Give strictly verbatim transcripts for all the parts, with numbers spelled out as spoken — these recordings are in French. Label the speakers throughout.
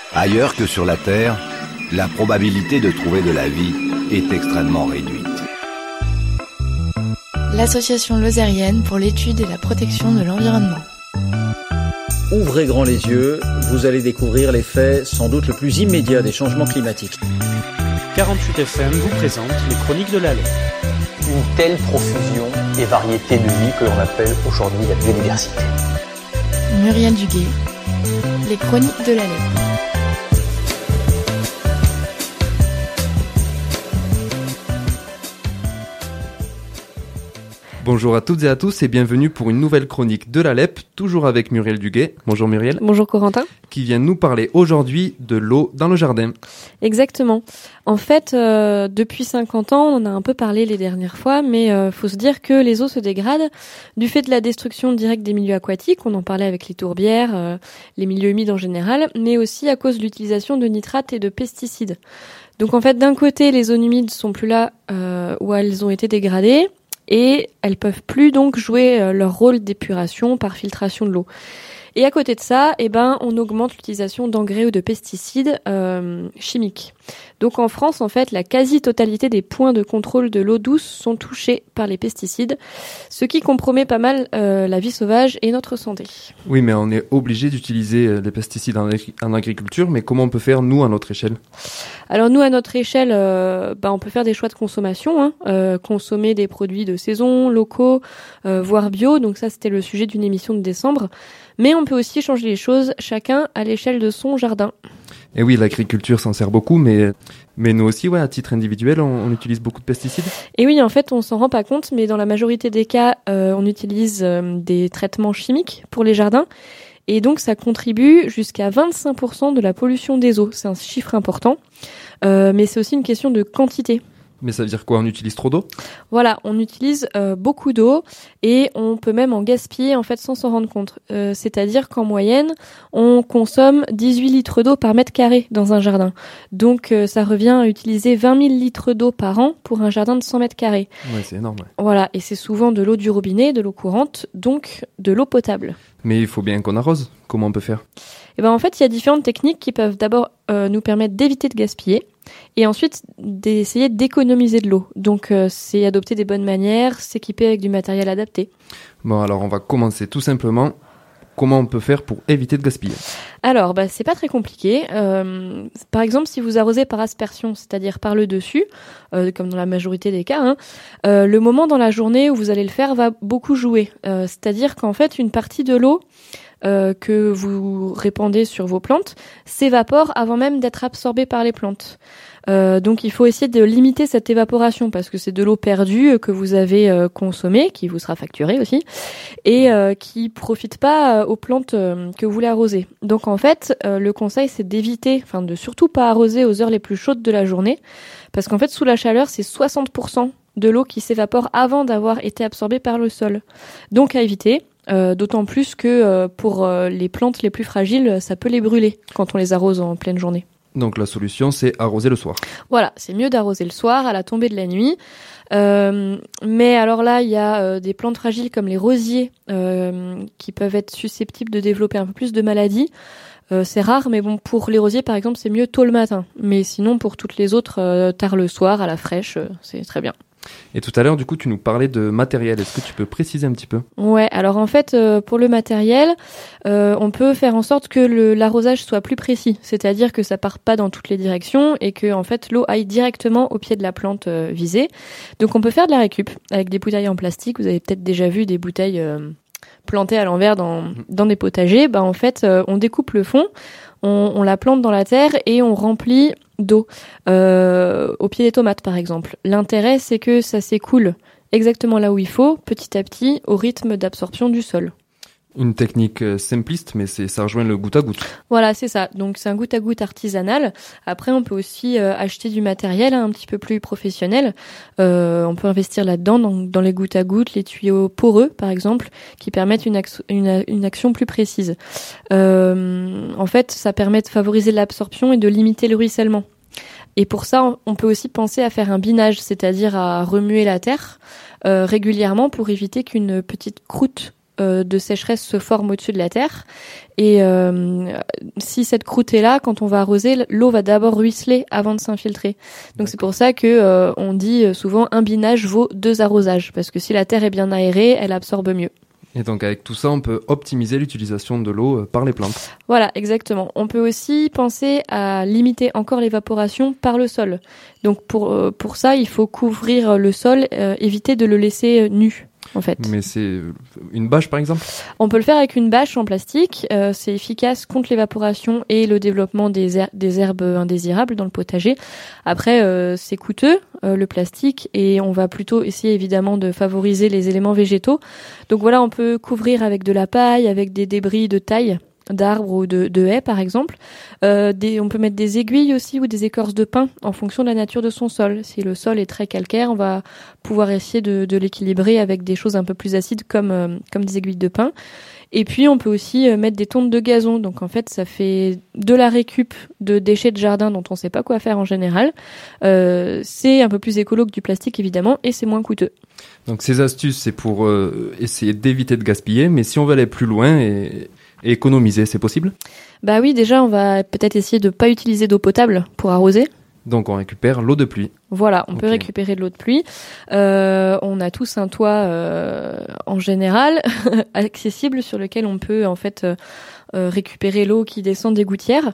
Speaker 1: Ailleurs que sur la Terre, la probabilité de trouver de la vie est extrêmement réduite.
Speaker 2: L'Association lozérienne pour l'étude et la protection de l'environnement.
Speaker 3: Ouvrez grand les yeux, vous allez découvrir l'effet sans doute le plus immédiat des changements climatiques.
Speaker 4: quarante-huit F M vous présente les Chroniques de la Lep.
Speaker 5: Une telle profusion et variété de vie que l'on appelle aujourd'hui la biodiversité.
Speaker 2: Muriel Duguay, les Chroniques de la Lep.
Speaker 6: Bonjour à toutes et à tous et bienvenue pour une nouvelle chronique de la Lep, toujours avec Muriel Duguay. Bonjour Muriel.
Speaker 7: Bonjour Corentin.
Speaker 6: Qui vient nous parler aujourd'hui de l'eau dans le jardin.
Speaker 7: Exactement. En fait, euh, depuis cinquante ans, on en a un peu parlé les dernières fois, mais il euh, faut se dire que les eaux se dégradent du fait de la destruction directe des milieux aquatiques, on en parlait avec les tourbières, euh, les milieux humides en général, mais aussi à cause de l'utilisation de nitrates et de pesticides. Donc en fait, d'un côté, les zones humides sont plus là euh, où elles ont été dégradées, et elles peuvent plus donc jouer leur rôle d'épuration par filtration de l'eau. Et à côté de ça, eh ben, on augmente l'utilisation d'engrais ou de pesticides euh, chimiques. Donc en France, en fait, la quasi-totalité des points de contrôle de l'eau douce sont touchés par les pesticides, ce qui compromet pas mal euh, la vie sauvage et notre santé.
Speaker 6: Oui, mais on est obligé d'utiliser les pesticides en, ag- en agriculture, mais comment on peut faire, nous, à notre échelle ?
Speaker 7: Alors nous, à notre échelle, euh, bah, on peut faire des choix de consommation, hein, euh, consommer des produits de saison, locaux, euh, voire bio, donc ça c'était le sujet d'une émission de décembre. Mais on peut aussi changer les choses, chacun à l'échelle de son jardin.
Speaker 6: Et oui, l'agriculture s'en sert beaucoup, mais, mais nous aussi, ouais, à titre individuel, on, on utilise beaucoup de pesticides.
Speaker 7: Et oui, en fait, on s'en rend pas compte, mais dans la majorité des cas, euh, on utilise euh, des traitements chimiques pour les jardins. Et donc, ça contribue jusqu'à vingt-cinq pour cent de la pollution des eaux. C'est un chiffre important, euh, mais c'est aussi une question de quantité.
Speaker 6: Mais ça veut dire quoi ? On utilise trop d'eau ?
Speaker 7: Voilà, on utilise euh, beaucoup d'eau et on peut même en gaspiller en fait sans s'en rendre compte. Euh, c'est-à-dire qu'en moyenne, on consomme dix-huit litres d'eau par mètre carré dans un jardin. Donc euh, ça revient à utiliser vingt mille litres d'eau par an pour un jardin de cent mètres carrés.
Speaker 6: Ouais, c'est énorme. Ouais.
Speaker 7: Voilà, et c'est souvent de l'eau du robinet, de l'eau courante, donc de l'eau potable.
Speaker 6: Mais il faut bien qu'on arrose. Comment on peut faire ?
Speaker 7: Et ben en fait, il y a différentes techniques qui peuvent d'abord euh, nous permettre d'éviter de gaspiller. Et ensuite, d'essayer d'économiser de l'eau. Donc, euh, c'est adopter des bonnes manières, s'équiper avec du matériel adapté.
Speaker 6: Bon, alors on va commencer tout simplement. Comment on peut faire pour éviter de gaspiller ?
Speaker 7: Alors, bah, c'est pas très compliqué. Euh, par exemple, si vous arrosez par aspersion, c'est-à-dire par le dessus, euh, comme dans la majorité des cas, hein, euh, le moment dans la journée où vous allez le faire va beaucoup jouer. Euh, c'est-à-dire qu'en fait, une partie de l'eau Euh, que vous répandez sur vos plantes s'évapore avant même d'être absorbée par les plantes. Euh, donc il faut essayer de limiter cette évaporation parce que c'est de l'eau perdue que vous avez euh, consommée, qui vous sera facturée aussi, et euh, qui profite pas euh, aux plantes euh, que vous voulez arroser. Donc en fait, euh, le conseil c'est d'éviter, enfin de surtout pas arroser aux heures les plus chaudes de la journée, parce qu'en fait sous la chaleur c'est soixante pour cent de l'eau qui s'évapore avant d'avoir été absorbée par le sol. Donc à éviter. Euh, d'autant plus que euh, pour euh, les plantes les plus fragiles, ça peut les brûler quand on les arrose en pleine journée.
Speaker 6: Donc la solution, c'est arroser le soir.
Speaker 7: Voilà, c'est mieux d'arroser le soir, à la tombée de la nuit. Euh, mais alors là, il y a euh, des plantes fragiles comme les rosiers euh, qui peuvent être susceptibles de développer un peu plus de maladies. Euh, c'est rare, mais bon, pour les rosiers, par exemple, c'est mieux tôt le matin. Mais sinon, pour toutes les autres, euh, tard le soir, à la fraîche, euh, c'est très bien.
Speaker 6: Et tout à l'heure, du coup, tu nous parlais de matériel. Est-ce que tu peux préciser un petit peu ?
Speaker 7: Ouais, alors en fait, euh, pour le matériel, euh, on peut faire en sorte que le, l'arrosage soit plus précis. C'est-à-dire que ça part pas dans toutes les directions et que en fait, l'eau aille directement au pied de la plante euh, visée. Donc on peut faire de la récup avec des bouteilles en plastique. Vous avez peut-être déjà vu des bouteilles euh, plantées à l'envers dans, dans des potagers. Bah, en fait, euh, on découpe le fond, on, on la plante dans la terre et on remplit d'eau, euh, au pied des tomates par exemple. L'intérêt, c'est que ça s'écoule exactement là où il faut, petit à petit, au rythme d'absorption du sol.
Speaker 6: Une technique euh, simpliste, mais c'est, ça rejoint le goutte à goutte.
Speaker 7: Voilà, c'est ça. Donc c'est un goutte à goutte artisanal. Après, on peut aussi euh, acheter du matériel hein, un petit peu plus professionnel. Euh, on peut investir là-dedans, dans, dans les gouttes à goutte, les tuyaux poreux, par exemple, qui permettent une, ax- une, une action plus précise. Euh, en fait, ça permet de favoriser l'absorption et de limiter le ruissellement. Et pour ça, on peut aussi penser à faire un binage, c'est-à-dire à remuer la terre euh, régulièrement pour éviter qu'une petite croûte euh, de sécheresse se forme au-dessus de la terre. Et euh, si cette croûte est là, quand on va arroser, l'eau va d'abord ruisseler avant de s'infiltrer. Donc c'est pour ça que euh, on dit souvent un binage vaut deux arrosages, parce que si la terre est bien aérée, elle absorbe mieux.
Speaker 6: Et donc avec tout ça, on peut optimiser l'utilisation de l'eau par les plantes.
Speaker 7: Voilà, exactement. On peut aussi penser à limiter encore l'évaporation par le sol. Donc pour euh, pour ça, il faut couvrir le sol, euh, éviter de le laisser nu. En fait.
Speaker 6: Mais c'est une bâche par exemple ?
Speaker 7: On peut le faire avec une bâche en plastique. Euh, c'est efficace contre l'évaporation et le développement des, her- des herbes indésirables dans le potager. Après, euh, c'est coûteux, euh, le plastique, et on va plutôt essayer évidemment de favoriser les éléments végétaux. Donc voilà, on peut couvrir avec de la paille, avec des débris de taille d'arbres ou de, de haies par exemple. Euh, des, on peut mettre des aiguilles aussi ou des écorces de pin en fonction de la nature de son sol. Si le sol est très calcaire, on va pouvoir essayer de, de l'équilibrer avec des choses un peu plus acides comme, euh, comme des aiguilles de pin. Et puis on peut aussi euh, mettre des tontes de gazon. Donc en fait ça fait de la récup de déchets de jardin dont on ne sait pas quoi faire en général. Euh, c'est un peu plus écolo que du plastique évidemment et c'est moins coûteux.
Speaker 6: Donc ces astuces c'est pour euh, essayer d'éviter de gaspiller, mais si on veut aller plus loin et Et économiser, c'est possible ?
Speaker 7: Bah oui, déjà, on va peut-être essayer de pas utiliser d'eau potable pour arroser.
Speaker 6: Donc, on récupère l'eau de pluie.
Speaker 7: Voilà, on
Speaker 6: okay.
Speaker 7: peut récupérer de l'eau de pluie. Euh, on a tous un toit, euh, en général, accessible sur lequel on peut, en fait, euh, récupérer l'eau qui descend des gouttières.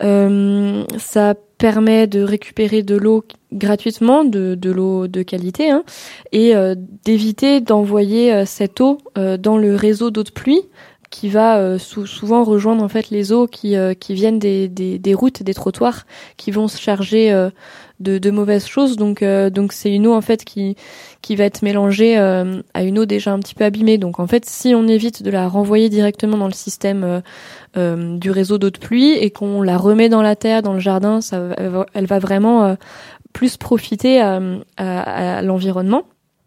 Speaker 7: Euh, ça permet de récupérer de l'eau gratuitement, de, de l'eau de qualité, hein, et euh, d'éviter d'envoyer euh, cette eau euh, dans le réseau d'eau de pluie, qui va euh, sou- souvent rejoindre en fait les eaux qui euh, qui viennent des, des des routes, des trottoirs, qui vont se charger euh, de de mauvaises choses. Donc euh, donc c'est une eau en fait qui qui va être mélangée euh, à une eau déjà un petit peu abîmée. Donc en fait, si on évite de la renvoyer directement dans le système euh, euh, du réseau d'eau de pluie et qu'on la remet dans la terre, dans le jardin, ça va, elle va vraiment euh, plus profiter à, à, à l'environnement.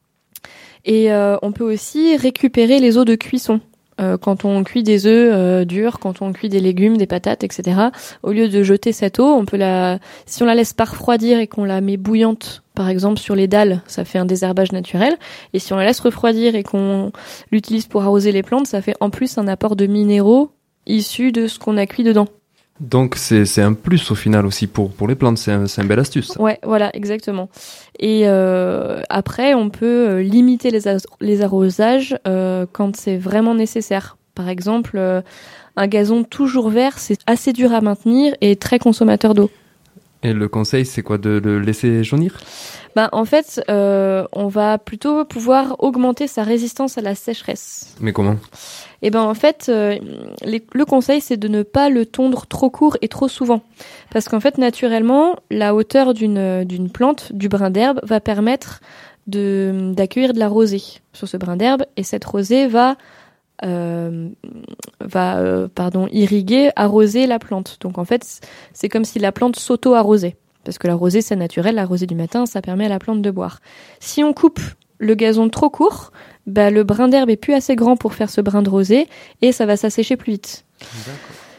Speaker 7: Et euh, on peut aussi récupérer les eaux de cuisson. Euh, quand on cuit des œufs euh, durs, quand on cuit des légumes, des patates, et cetera. Au lieu de jeter cette eau, on peut la, si on la laisse pas refroidir et qu'on la met bouillante, par exemple sur les dalles, ça fait un désherbage naturel. Et si on la laisse refroidir et qu'on l'utilise pour arroser les plantes, ça fait en plus un apport de minéraux issus de ce qu'on a cuit dedans.
Speaker 6: Donc c'est c'est un plus au final aussi pour pour les plantes, c'est un, c'est une belle astuce. Ça.
Speaker 7: Ouais, voilà, exactement. Et euh, après, on peut limiter les as- les arrosages euh, quand c'est vraiment nécessaire. Par exemple, euh, un gazon toujours vert, c'est assez dur à maintenir et très consommateur d'eau.
Speaker 6: Et le conseil, c'est quoi, de le laisser jaunir ?
Speaker 7: Ben, en fait, euh, on va plutôt pouvoir augmenter sa résistance à la sécheresse.
Speaker 6: Mais comment ?
Speaker 7: Eh ben, en fait, euh, les, le conseil, c'est de ne pas le tondre trop court et trop souvent. Parce qu'en fait, naturellement, la hauteur d'une, d'une plante, du brin d'herbe, va permettre de, d'accueillir de la rosée sur ce brin d'herbe. Et cette rosée va, euh, va euh, pardon, irriguer, arroser la plante. Donc, en fait, c'est comme si la plante s'auto-arrosait. Parce que la rosée, c'est naturel, la rosée du matin, ça permet à la plante de boire. Si on coupe le gazon trop court, bah, le brin d'herbe est plus assez grand pour faire ce brin de rosée et ça va s'assécher plus vite.
Speaker 6: D'accord.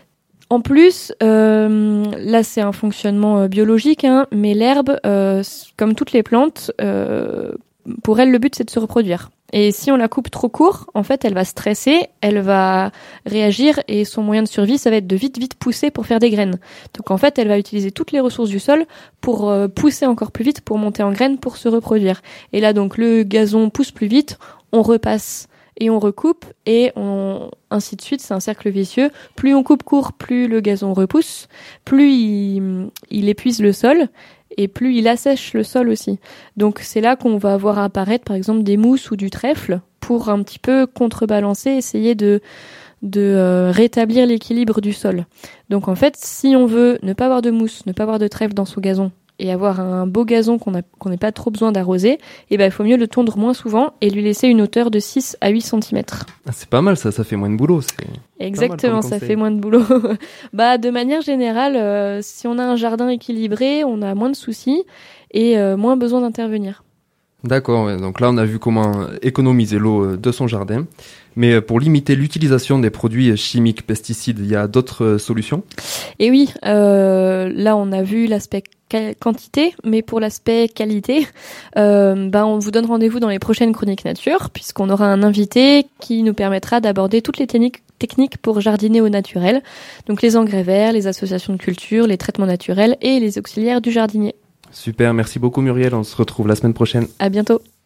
Speaker 7: En plus, euh, là c'est un fonctionnement euh, biologique, hein, mais l'herbe, euh, comme toutes les plantes, euh, pour elle le but c'est de se reproduire. Et si on la coupe trop court, en fait, elle va stresser, elle va réagir et son moyen de survie, ça va être de vite, vite pousser pour faire des graines. Donc en fait, elle va utiliser toutes les ressources du sol pour euh, pousser encore plus vite, pour monter en graines, pour se reproduire. Et là, donc, le gazon pousse plus vite, on repasse et on recoupe et on ainsi de suite, c'est un cercle vicieux. Plus on coupe court, plus le gazon repousse, plus il, il épuise le sol. Et plus il assèche le sol aussi. Donc c'est là qu'on va voir apparaître par exemple des mousses ou du trèfle pour un petit peu contrebalancer, essayer de, de euh, rétablir l'équilibre du sol. Donc en fait, si on veut ne pas avoir de mousse, ne pas avoir de trèfle dans son gazon et avoir un beau gazon qu'on a, qu'on n'ait pas trop besoin d'arroser, eh ben, il faut mieux le tondre moins souvent et lui laisser une hauteur de six à huit centimètres.
Speaker 6: Ah, c'est pas mal ça, ça fait moins de boulot. C'est
Speaker 7: Exactement, ça fait moins de boulot. Bah, de manière générale, euh, si on a un jardin équilibré, on a moins de soucis et euh, moins besoin d'intervenir.
Speaker 6: D'accord, ouais. Donc là on a vu comment économiser l'eau de son jardin. Mais pour limiter l'utilisation des produits chimiques, pesticides, il y a d'autres solutions ?
Speaker 7: Et oui, euh, là on a vu l'aspect quantité, mais pour l'aspect qualité, euh, ben on vous donne rendez-vous dans les prochaines chroniques nature, puisqu'on aura un invité qui nous permettra d'aborder toutes les techniques techniques pour jardiner au naturel, donc les engrais verts, les associations de culture, les traitements naturels et les auxiliaires du jardinier.
Speaker 6: Super, merci beaucoup Muriel, on se retrouve la semaine prochaine.
Speaker 7: À bientôt.